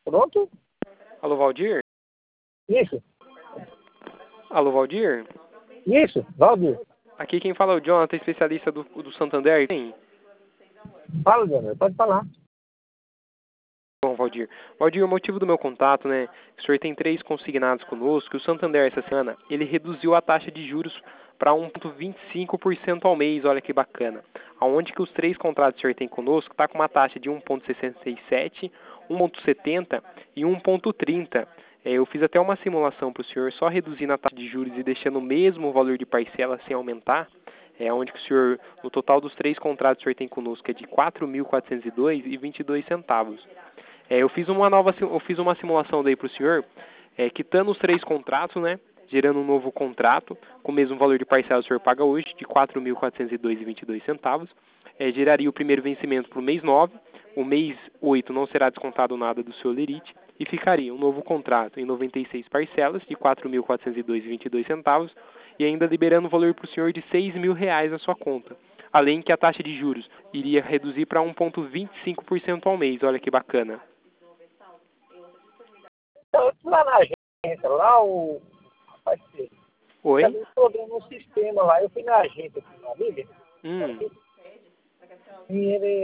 Pronto? Alô, Valdir? Isso. Alô, Valdir? Isso, Valdir. Aqui quem fala é o Jonathan, especialista do Santander. Sim. Fala, Leandro, pode falar. Bom, Valdir. Valdir, o motivo do meu contato, né? O senhor tem 3 consignados conosco. E o Santander, essa semana, ele reduziu a taxa de juros para 1,25% ao mês. Olha que bacana. Aonde que os 3 contratos que o senhor tem conosco está com uma taxa de 1,67, 1,70 e 1,30. Eu fiz até uma simulação para o senhor, só reduzindo a taxa de juros e deixando o mesmo valor de parcela sem aumentar. Onde que o senhor, no total dos 3 contratos que o senhor tem conosco, é de R$ 4.402,22. Eu fiz uma simulação daí para o senhor, quitando os 3 contratos, né? Gerando um novo contrato, com o mesmo valor de parcela que o senhor paga hoje, de R$ 4.402,22. Geraria o primeiro vencimento para o mês 9, o mês 8 não será descontado nada do seu lerite, e ficaria um novo contrato em 96 parcelas, de R$ 4.402,22, e ainda liberando o valor para o senhor de R$ 6.000 na sua conta. Além que a taxa de juros iria reduzir para 1,25% ao mês. Olha que bacana. Então, lá na agência, lá o rapaz que Oi? tá dando problema no sistema lá. Eu fui na agência aqui na Líbia, e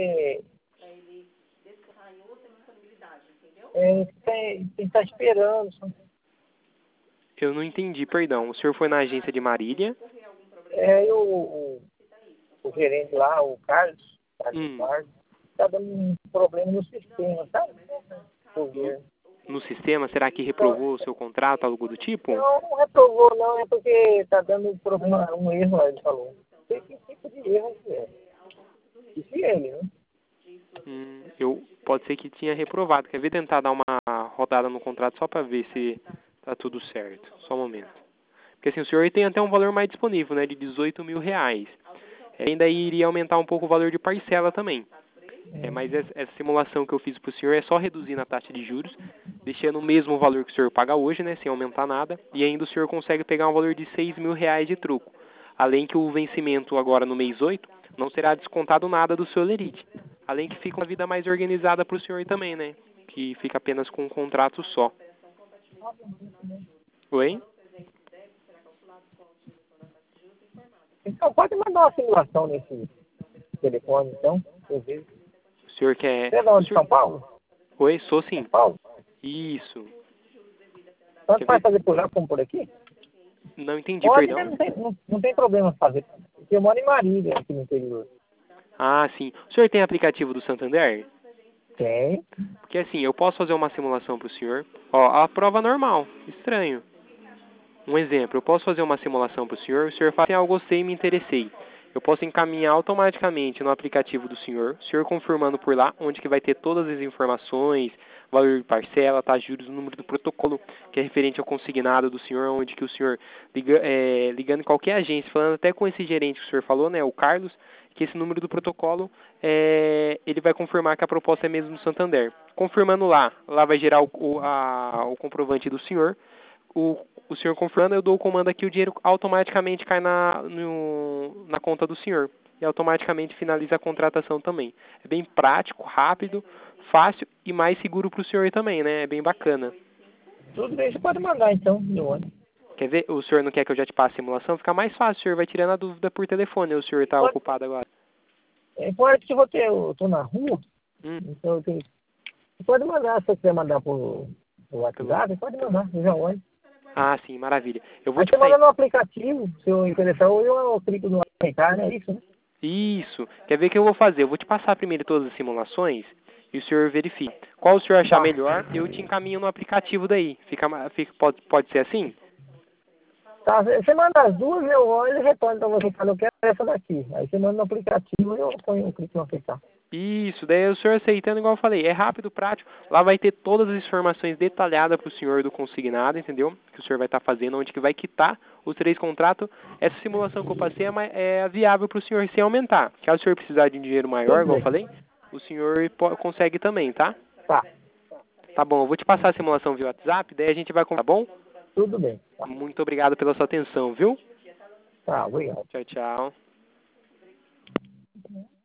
ele está esperando. Eu não entendi, perdão. O senhor foi na agência de Marília? O gerente lá, o Carlos, está dando um problema no sistema, sabe? No sistema? Será que reprovou o seu contrato, algo do tipo? Não reprovou, não. É porque está dando um problema, um erro lá, ele falou. Não sei que tipo de erro que é. Disse ele, né? Pode ser que tinha reprovado. Quer ver tentar dar uma rodada no contrato só para ver se tá tudo certo? Só um momento. Porque assim, o senhor tem até um valor mais disponível, né? De R$ 18.000. Ainda iria aumentar um pouco o valor de parcela também. Mas essa simulação que eu fiz para o senhor é só reduzindo a taxa de juros, deixando o mesmo valor que o senhor paga hoje, né? Sem aumentar nada. E ainda o senhor consegue pegar um valor de R$ 6.000 de troco. Além que o vencimento agora no mês 8 não será descontado nada do seu lerite. Além que fica uma vida mais organizada para o senhor também, né? Que fica apenas com um contrato só. Oi? Então, pode mandar uma simulação nesse telefone, então, eu vejo. O senhor quer... Você é de São Paulo? Oi, sou sim. São Paulo? Isso. Tanto faz fazer por lá como por aqui? Não entendi, Pode, perdão. não tem problema fazer. Porque eu moro em Marília, aqui no interior. Ah, sim. O senhor tem aplicativo do Santander? Tem. Porque assim, eu posso fazer uma simulação para o senhor. Ó, a prova normal. Estranho. Um exemplo, eu posso fazer uma simulação para o senhor fala assim, eu gostei e me interessei. Eu posso encaminhar automaticamente no aplicativo do senhor confirmando por lá, onde que vai ter todas as informações, valor de parcela, taxa de juros, o número do protocolo, que é referente ao consignado do senhor, onde que o senhor, ligando em qualquer agência, falando até com esse gerente que o senhor falou, né, o Carlos, que esse número do protocolo, ele vai confirmar que a proposta é mesmo do Santander. Confirmando lá vai gerar o comprovante do senhor, o senhor confirmando, eu dou o comando aqui, o dinheiro automaticamente cai na conta do senhor. E automaticamente finaliza a contratação também. É bem prático, rápido, fácil e mais seguro para o senhor também, né? É bem bacana. Tudo bem, você pode mandar então, meu ônibus. Quer ver? O senhor não quer que eu já te passe a simulação? Fica mais fácil, o senhor vai tirando a dúvida por telefone, o senhor está ocupado agora. Pode que eu estou na rua, então você pode mandar, se você quiser mandar por WhatsApp, pode mandar, eu já olho. Ah, sim, maravilha. Eu vou Aí você manda no aplicativo, se eu interessar, ou eu clico no aceitar, né? Isso, né? Isso. Quer ver o que eu vou fazer? Eu vou te passar primeiro todas as simulações e o senhor verifica. Qual o senhor achar melhor, eu te encaminho no aplicativo daí. Pode ser assim? Tá, você manda as duas, eu olho e retorno pra você, fala, eu quero essa daqui. Aí você manda no aplicativo e eu clico no aceitar. Isso, daí o senhor aceitando, igual eu falei, é rápido, prático. Lá vai ter todas as informações detalhadas para o senhor do consignado, entendeu? Que o senhor vai estar fazendo, onde que vai quitar os 3 contratos. Essa simulação que eu passei é viável para o senhor sem aumentar. Caso o senhor precisar de um dinheiro maior, igual eu falei, o senhor consegue também, tá? Tá. Tá bom, eu vou te passar a simulação via WhatsApp, daí a gente vai... Tá bom? Tudo bem. Tá. Muito obrigado pela sua atenção, viu? Tá, obrigado. Tchau, tchau.